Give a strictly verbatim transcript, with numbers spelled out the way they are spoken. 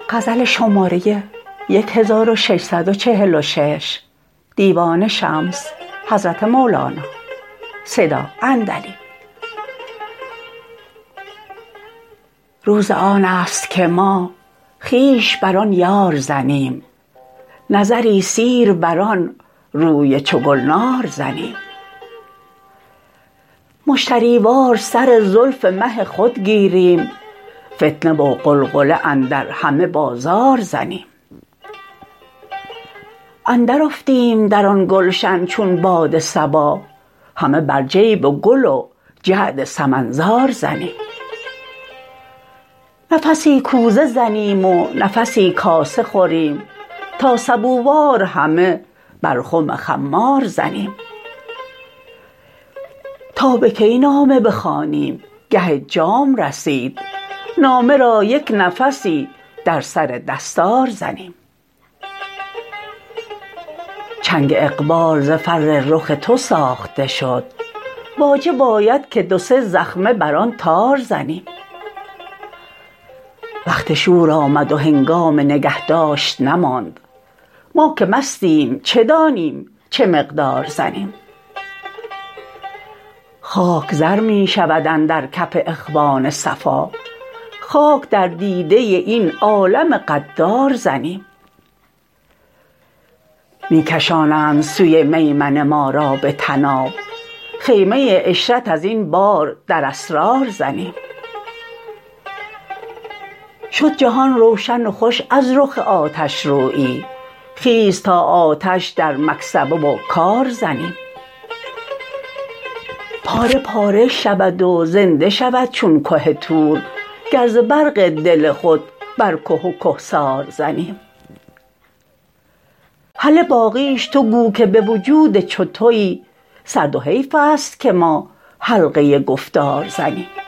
غزل شماره هزار و ششصد و چهل و شش دیوان شمس حضرت مولانا صدا اندلی. روز آن است که ما خویش بر آن یار زنیم، نظری سیر بر آن روی چو گلنار زنیم. مشتری وار سر زلف مه خود گیریم، فتنه و غلغله اندر همه بازار زنیم. اندرافتیم در آن گلشن چون باد صبا، همه بر جیب و گل و جعد سمن زار زنیم. نفسی کوزه زنیم و نفسی کاسه خوریم، تا سبووار همه بر خم خمار زنیم. تا به کی نامه بخوانیم گه جام رسید، نامه را یک نفسی در سر دستار زنیم. چنگ اقبال ز فر رخ تو ساخته شد، واجب آید که دو سه زخمه بر آن تار زنیم. وقت شور آمد و هنگام نگهداشت نماند، ما که مستیم چه دانیم چه مقدار زنیم. خاک زر می شود اندر کف اخوان صفا، خاک در دیده این عالم غدار زنیم. می کشانند سوی میمنه ما را به طناب، خیمه عشرت از این بار در اسرار زنیم. شد جهان روشن و خوش از رخ آتش رویی، خیز تا آتش در مکسبه و کار زنیم. پاره پاره شود و زنده شود چون که طور، گر ز برق دل خود بر که و کهسار زنیم. هله باقیش تو گو که به وجود چو تویی، سرد و حیف است که ما حلقه گفتار زنیم.